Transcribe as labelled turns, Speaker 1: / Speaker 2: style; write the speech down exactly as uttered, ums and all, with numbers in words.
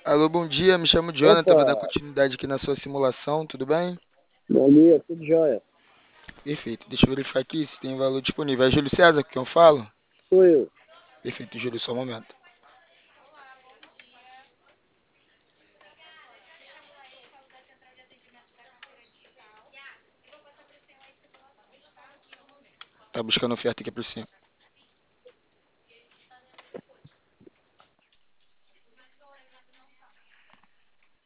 Speaker 1: Alô, bom dia, me chamo Jonathan, vou dar
Speaker 2: Opa,
Speaker 1: continuidade aqui na sua simulação, tudo bem?
Speaker 2: bom dia, tudo jóia?
Speaker 1: Perfeito, deixa eu verificar aqui se tem valor disponível. É Júlio César com quem eu falo?
Speaker 2: Sou eu.
Speaker 1: Perfeito, Júlio, só um momento. Tá buscando oferta aqui por cima.